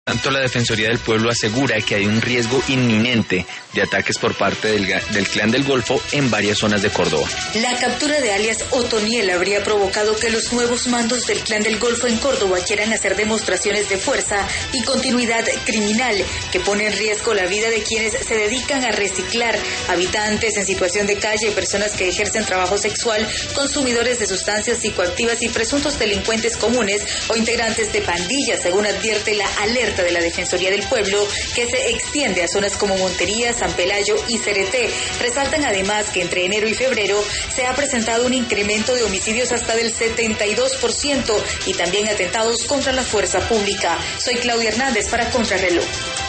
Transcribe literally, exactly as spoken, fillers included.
Tanto la Defensoría del Pueblo asegura que hay un riesgo inminente de ataques por parte del, del Clan del Golfo en varias zonas de Córdoba. La captura de alias Otoniel habría provocado que los nuevos mandos del Clan del Golfo en Córdoba quieran hacer demostraciones de fuerza y continuidad criminal que pone en riesgo la vida de quienes se dedican a reciclar, habitantes en situación de calle, personas que ejercen trabajo sexual, consumidores de sustancias psicoactivas y presuntos delincuentes comunes o integrantes de pandillas, según advierte la alerta de la Defensoría del Pueblo, que se extiende a zonas como Montería, San Pelayo y Cereté. Resaltan además que entre enero y febrero se ha presentado un incremento de homicidios hasta del setenta y dos por ciento y también atentados contra la fuerza pública. Soy Claudia Hernández para Contrarreloj.